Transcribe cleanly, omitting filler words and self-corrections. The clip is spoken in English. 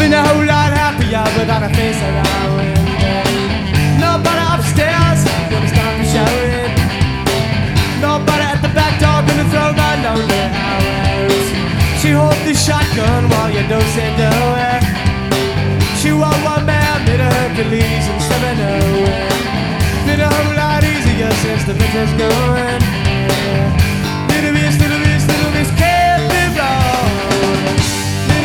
Been a whole lot happier without a face around. Nobody upstairs gonna stop me shouting. Nobody at the back door gonna throw my lonely hours. She hold the shotgun while you don't say no. She was one man, made a Hercules and 7-0. Been a whole lot easier since the winter's going.